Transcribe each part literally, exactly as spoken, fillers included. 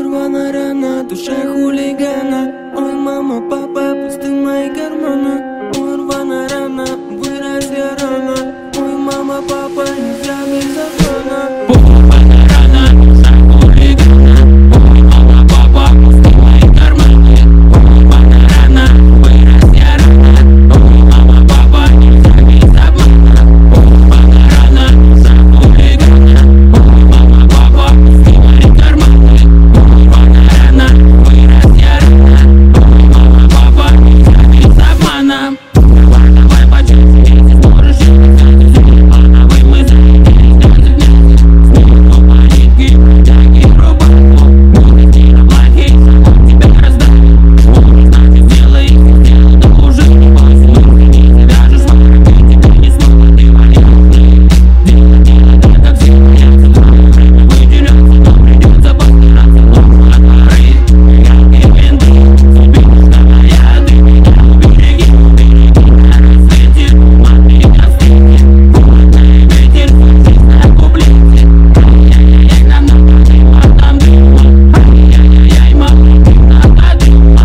Рвана рана, душа хулигана. Ой, мама, папа, пусты мои карманы. Ой, рвана рана, вырос я рано. Ой, мама, папа, нельзя без закона. Рвана рана, душа хулигана. Ой, мама, папа, пусты мои карманы. Ой, рвана рана, вырос я рано. Ой, мама, папа, нельзя без обмана. Ой, рвана рана, душа хулигана. Ой, мама, папа, пусты мои карманы. Ой, рвана рана, вырос я рано. Ой, мама, папа, нельзя без обмана. Давай по чуть-чуть, если сможешь, плановый мы залетели, снятся вместе. Снизу монетки, тяги рубаху. Будут сильно плохие, он тебя раздавит. Можешь, значит, сделай, сделай, да уже не поздно. Не завяжешь вороги, тебя не смогут, ты валялся. Делай, делай, так как все боятся. Время выделяться, но придется постараться. Ложь от горы, яркие винты. Тебе нужна моя, ты меня убереги, убереги на рассвете. Туманные рассветы, холодный ветер, жизнь на куплете. Ай-яй-яй, нам нападем, а там дыма. Ай-яй-яй, мама, ты надо дыма.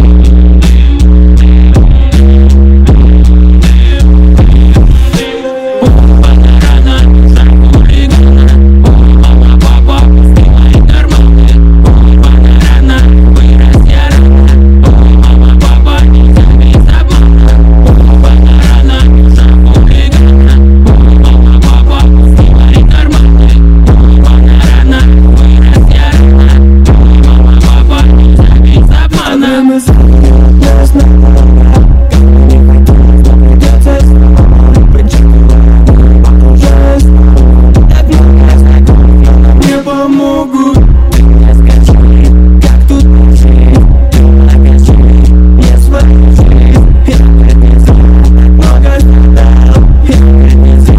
Рвана рана, душа хулигана. Ой, мама, папа, пусты мои карманы. Ой, рвана рана, вырос я рано. Ой, мама, папа, нельзя без обмана. Ой, рвана рана, душа хулигана. Ой, мама, папа, пусты мои карманы. Ой, рвана рана, вырос я рано. Ой, мама, папа, нельзя без обмана. Время светит ясно. Не хотелось, но придется снова. Причинила жест. Так много знакомых, но нам не помогут. Ты мне скажи, как тут жить? Ты накажи мне свою жизнь. Я принесу, так много страдал. Я принесу,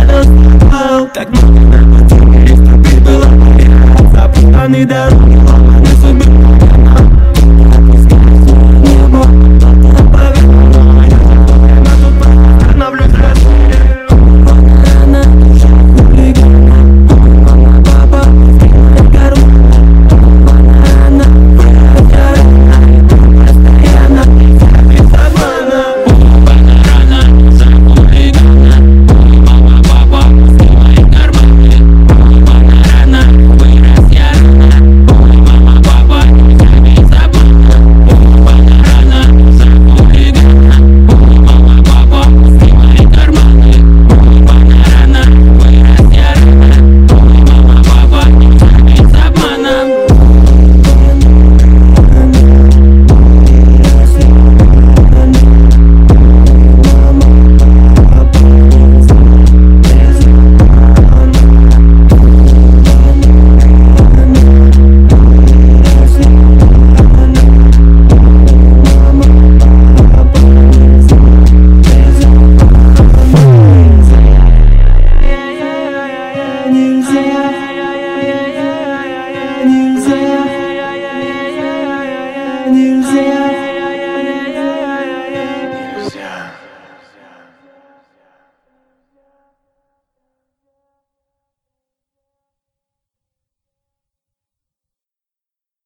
падал, страдал. Так много на пути, ступить было моя. Запутанные дороги, ломать.